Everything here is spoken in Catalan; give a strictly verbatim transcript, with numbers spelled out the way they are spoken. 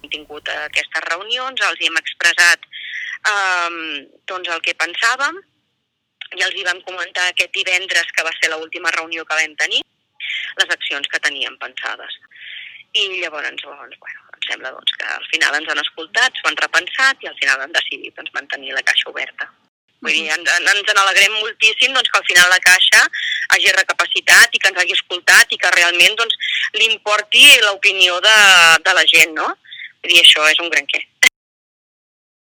tingut aquestes reunions, els hi hem expressat eh, doncs el que pensàvem i els hi vam comentar aquest divendres, que va ser l'última reunió que vam tenir, les accions que teníem pensades. I llavors, doncs, bueno, em sembla doncs, que al final ens han escoltat, s'ho han repensat i al final han decidit doncs, mantenir la caixa oberta. Vull dir, ens, ens n'alegrem moltíssim doncs, que al final la caixa hagi recapacitat i que ens hagi escoltat i que realment doncs, li importi l'opinió de, de la gent, no? Vull dir, això és un gran què.